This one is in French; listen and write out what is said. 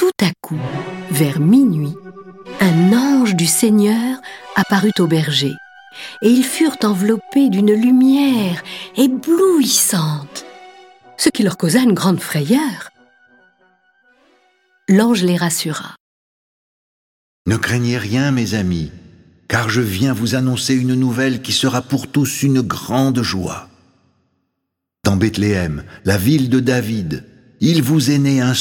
Tout à coup, vers minuit, un ange du Seigneur apparut aux bergers, et ils furent enveloppés d'une lumière éblouissante, ce qui leur causa une grande frayeur. L'ange les rassura. « Ne craignez rien, mes amis, car je viens vous annoncer une nouvelle qui sera pour tous une grande joie. Dans Bethléem, la ville de David, il vous est né un